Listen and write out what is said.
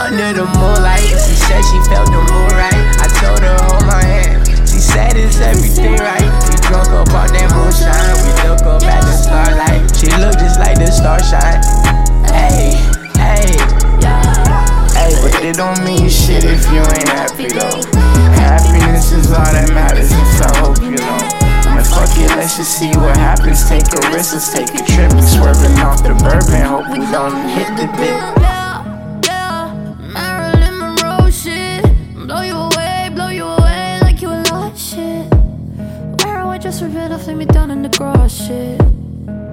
under the moonlight. She said she felt the moon right. I told her hold my hand. She said it's everything right. We drunk up all that moonshine. We look up at the starlight. She look just like the starshine. Hey, hey, hey, but it don't mean shit if you ain't happy though. Happiness is all that matters, so I hope you know. Man, fuck it, let's just see what happens. Take a risk, let's take a trip. Swerving off the bourbon, hope we don't hit the dip. Marilyn Monroe shit. Blow you away like you a lot of shit. Wear a white dress for bed, I'll fling me down in the garage shit.